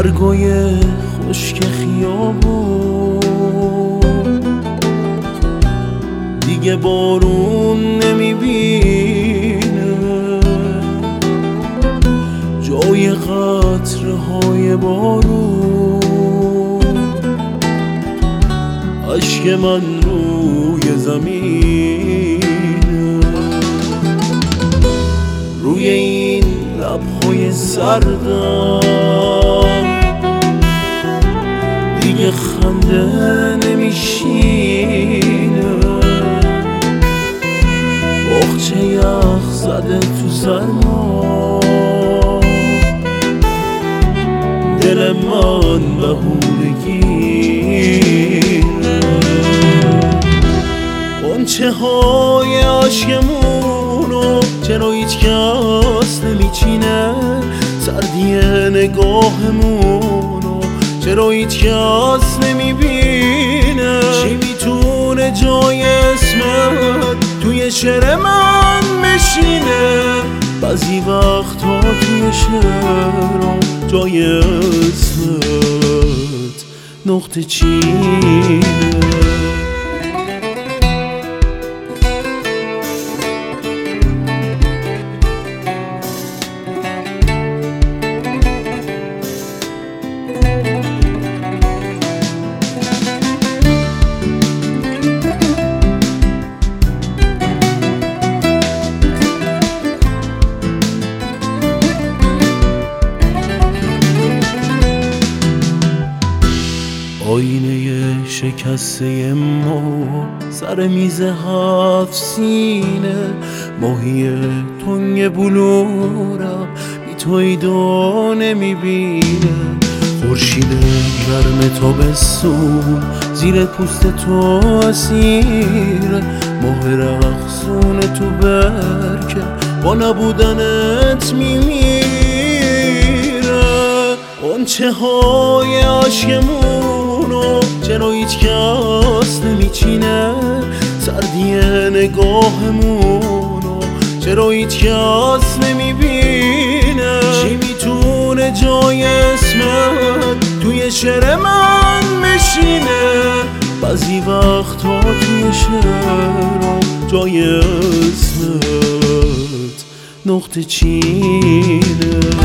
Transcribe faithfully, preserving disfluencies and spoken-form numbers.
برگای خشک خیابون دیگه بارون نمیبینه، جای قطره‌های بارون اشک من روی زمینه. روی این لب‌های سردم دیگه خنده نمیشینه، بخچه یخ زده تو سرما، دل من بهونگیره. غنچه های عشقمونو چرا هیچ کس نمیچینه، سردی نگاهمونو چرا هیچ کس نمیبینه. چی میتونه جای اسمت توی شعر من بشینه؟ بعضی وقتا توی شعرم جای اسمت نقطه چینه. آینه شکسته ما سر میز هفت سینه، ماهی تنگ بلورم بی تو ایدا نمیبینه. خورشید گرم تابستون زیر پوست تو اسیره، ماه رقصون تو برکه با نبودنت میمیره. غنچه های عشقمونو چرا هیچ کس نمیچینه، سردی نگاهمونو چرا هیچ کس نمیبینه. چی میتونه جای اسمت توی شعر من بشینه؟ بعضی وقتا توی شعرم جای اسمت نقطه چینه.